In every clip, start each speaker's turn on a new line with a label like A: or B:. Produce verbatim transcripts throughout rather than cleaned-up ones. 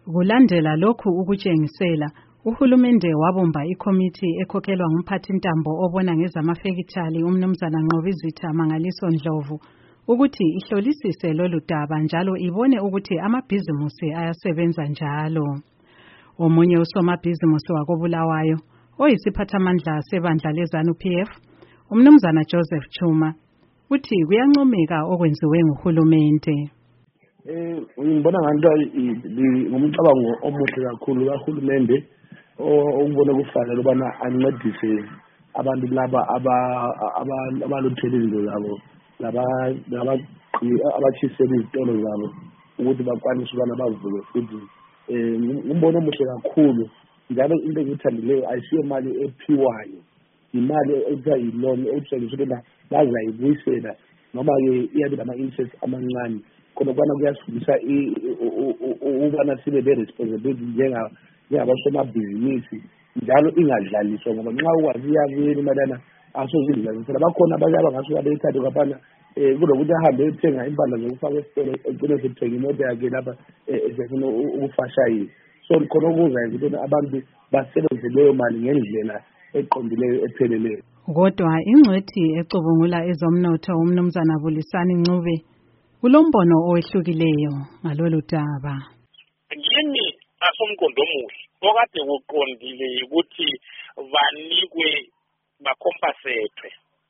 A: Kulandela lokhu ukutshengisela, uhulumende wabumba ikomiti ekhokhelwa ngumphathintambo obona ngezamafekithali umnumzana Nqobizitha Mangaliso Ndlovu ukuthi ihlolisise lolu daba njalo ibone ukuthi amabhizimusi ayasebenza njalo. Omunye usomabhizimusi wakoBulawayo oyisiphathamandla sebandla leZANU P F, umnumzana Joseph Chuma, uthi kuyancomeka okwenziwe nguhulumende.
B: Eh ngibona ngathi ngumcabango omuhle kakhulu kahulumende okubona kufanele ubana ancedise abantu laba abaluthele izinto zabo laba abachisela izitolo zabo ukuthi bakwanise ubana bavule futhi eh ngumbono omuhle kakhulu njalo into engithandileyo ayisiyo imali ephiwayo, imali ekuthiwa yi-loan etshengisa ukuthi bazayibuyisela noma ke iyabe nama-interest amancane khona ukubana kuyasifundisa ukubana sibe be-responsibility njengabasomabhizinisi njalo ingadlaliswa ngoba nxa ukwazi iyabuyela imalana asozidlalisela. Bakhona abanye abangasuka beyithathe ngapana um kulokuthi ahambe ethenga impahla zokufaka esitolo egcine sethenga imoto yakhe lapha esefuna ukufashayisa. So khona okuzayenza ukuthi abantu basebenzise leyo mali ngendlela eqondileyo epheleleyo.
A: Kodwa ingcwethi ecubungula ezomnotho umnumzana Bulisani Ncube kulombono owehlukileyo ngalolu daba.
C: Yini asomqondo omuhle okade kuqondile ukuthi banikwe bakompensate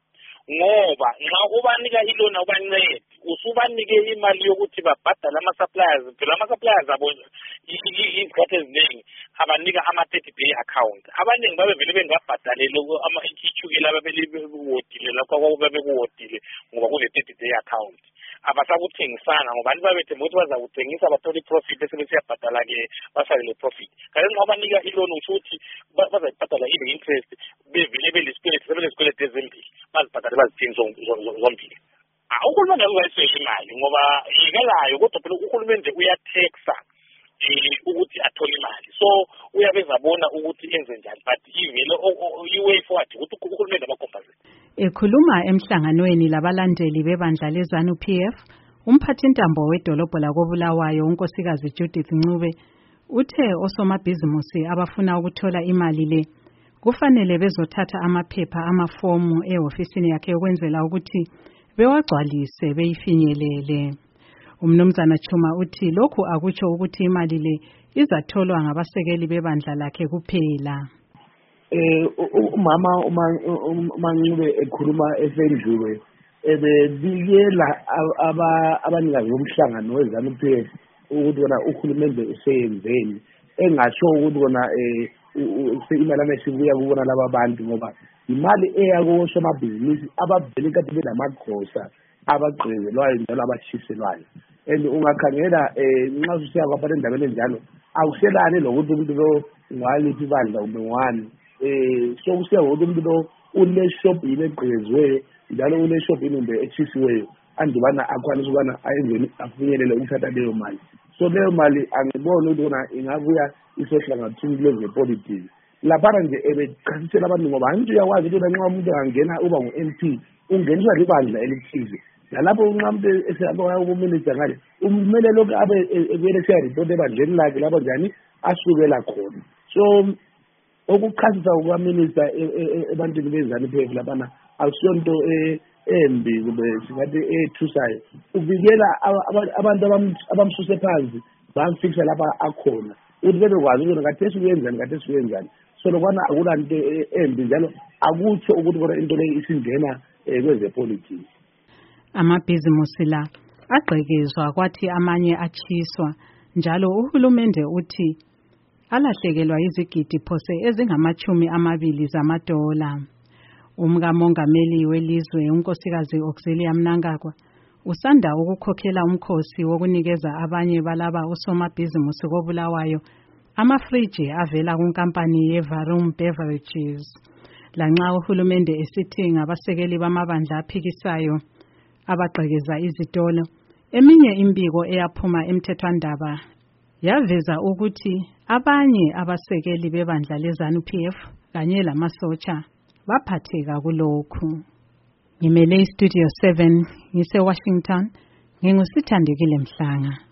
C: ngoba nxa ubanika ilona ubancede usubanike imali yokuthi babhadala ama-suppliers phela ama-suppliers abo izikhathi eziningi abanika ama-thirty day account. Abaningi babevele bengabhadaleli ama-ichukela babekuwodile lapho babekuwodile ngoba kule-thirty day account. Abasakuthengisana ngoba abantu babethemba ukuthi bazakuthengisa bathole i-profit bese besiyabhadala-ke basalele profit. Kanti nxa banika iloni usho ukuthi bazayibhadala ile interest bevele belesikweletu sebelesikweletu ezimbili bazibhadale bazithengise zombili. Uhulumende uzayiswela imali ngoba yikelayo kodwa phela uhulumende uyathexa ukuthi athole imali, so uyabezabona ukuthi enze njani but ivele i-way forward ukuthi uhulumende abakompensate.
A: Ekhuluma emhlanganweni labalandeli bebandla leZANU P F, umphathintambo wedolobho lakoBulawayo unkosikazi Judith Ncube uthe osomabhizimusi abafuna ukuthola imali le kufanele bezothatha amaphepha amafomu ehofisini yakhe ukwenzela ukuthi bewagcwalise beyifinyelele. Umnumzana Chuma uthi lokhu akutsho ukuthi imali le izatholwa ngabasekeli bebandla lakhe kuphela.
B: Eh umama uma Ncube ekhuluma esendlule ebebikela abanikazi bomhlangano weZANU P F ukuthi bona uhulumende useyenzeni engasho ukuthi bona eh imali esibuya kubona laba bantu ngoba imali eyako somabhizinisi abavele kade benamagosa abagqezelwayo njalo abashiselwayo. And ungakhangela eh nxa usiya kwapha endaweni enjalo awuselani lokuthi umuntu lo ngalithi ibandla kumbe ngwani eh so kusiya ukuthi umuntu lo une shop ile egqeziweyo njalo une shop inombe echisiweyo andibana akwanisa ukubana ayenzeni afinyelele ukuthatha leyo mali. So leyo mali angibona ukuthi bona ingabuya isohlangathini lezepolitiki lapha nje ebechasisela abantu ngoba angithi uyakwazi ukuthi nxa umuntu angena uba ngu-M P ungeniswa libandla elithize nalapho nxa umuntu esehamba kuminister ngale umele lokhu abe ebuyele siyaripota ebandleni lakhe lapho njani asukela khona. So okuchasisa kukaminister ebantwini beZANU P F laphana akusonto embi kumbe singathi ethusayo, uvikela abantu abamsuse phansi bamfikisa lapha akhona ukuthi bebekwazi ukuthi ngathi siyenzani ngathi siyenzani. So lokwana akulanto embi njalo akutsho ukuthi kodwa into leyo isingena kwezepolitiki.
A: Amabhizimusi la agqekezwa kwathi amanye achiswa njalo uhulumende uthi alahlekelwa izigidi phose ezingamachumi amabili zamadola. Umkamongameli welizwe unkosikazi Auxilia Mnangagwa usanda ukukhokhela umkhosi wokunikeza abanye balaba osomabhizimusi koBulawayo amafriji avela kunkampani yeVarum Beverages. Lanxa uhulumende esithi ngabasekeli bamabandla aphikisayo abagqekeza izitolo, eminye imbiko eyaphuma emthethwandaba yaveza ukuthi abanye abasekeli bebandla leZANU P F kanye lamasotsha baphatheka kulokhu. Ngimele iStudio seven ngise Washington, ngingusithandekile Mhlanga.